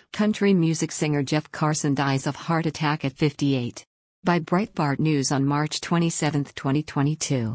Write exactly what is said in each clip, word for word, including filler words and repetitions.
Country music singer Jeff Carson dies of heart attack at fifty-eight. By Breitbart News on March twenty-seventh, twenty twenty-two.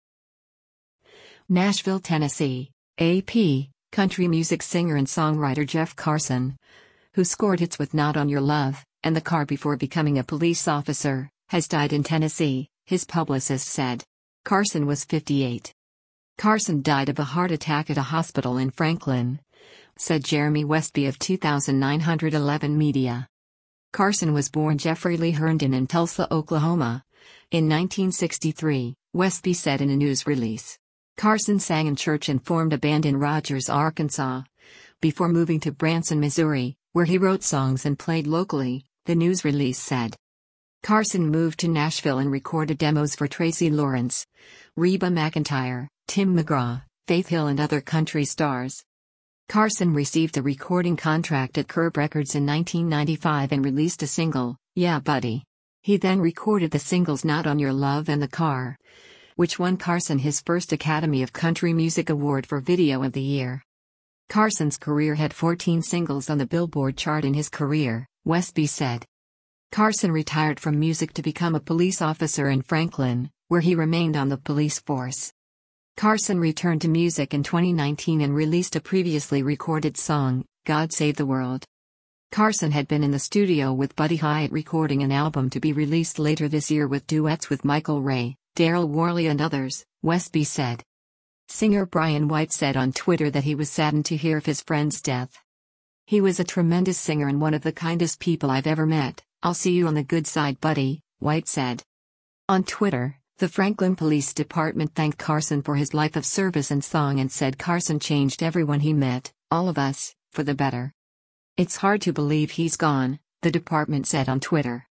Nashville, Tennessee. A P. Country music singer and songwriter Jeff Carson, who scored hits with Not on Your Love and The Car before becoming a police officer, has died in Tennessee, his publicist said. Carson was fifty-eight. Carson died of a heart attack at a hospital in Franklin, said Jeremy Westby of two thousand nine hundred eleven Media. Carson was born Jeffrey Lee Herndon in Tulsa, Oklahoma, in nineteen sixty-three, Westby said in a news release. Carson sang in church and formed a band in Rogers, Arkansas, before moving to Branson, Missouri, where he wrote songs and played locally, the news release said. Carson moved to Nashville and recorded demos for Tracy Lawrence, Reba McEntire, Tim McGraw, Faith Hill and other country stars. Carson received a recording contract at Curb Records in nineteen ninety-five and released a single, Yeah Buddy. He then recorded the singles Not on Your Love and The Car, which won Carson his first Academy of Country Music Award for Video of the Year. Carson's career had fourteen singles on the Billboard chart in his career, Westby said. Carson retired from music to become a police officer in Franklin, where he remained on the police force. Carson returned to music in twenty nineteen and released a previously recorded song, God Save the World. Carson had been in the studio with Buddy Hyatt recording an album to be released later this year with duets with Michael Ray, Daryl Worley and others, Westby said. Singer Brian White said on Twitter that he was saddened to hear of his friend's death. He was a tremendous singer and one of the kindest people I've ever met. I'll see you on the good side, buddy, White said. On Twitter, the Franklin Police Department thanked Carson for his life of service and song and said Carson changed everyone he met, all of us, for the better. It's hard to believe he's gone, the department said on Twitter.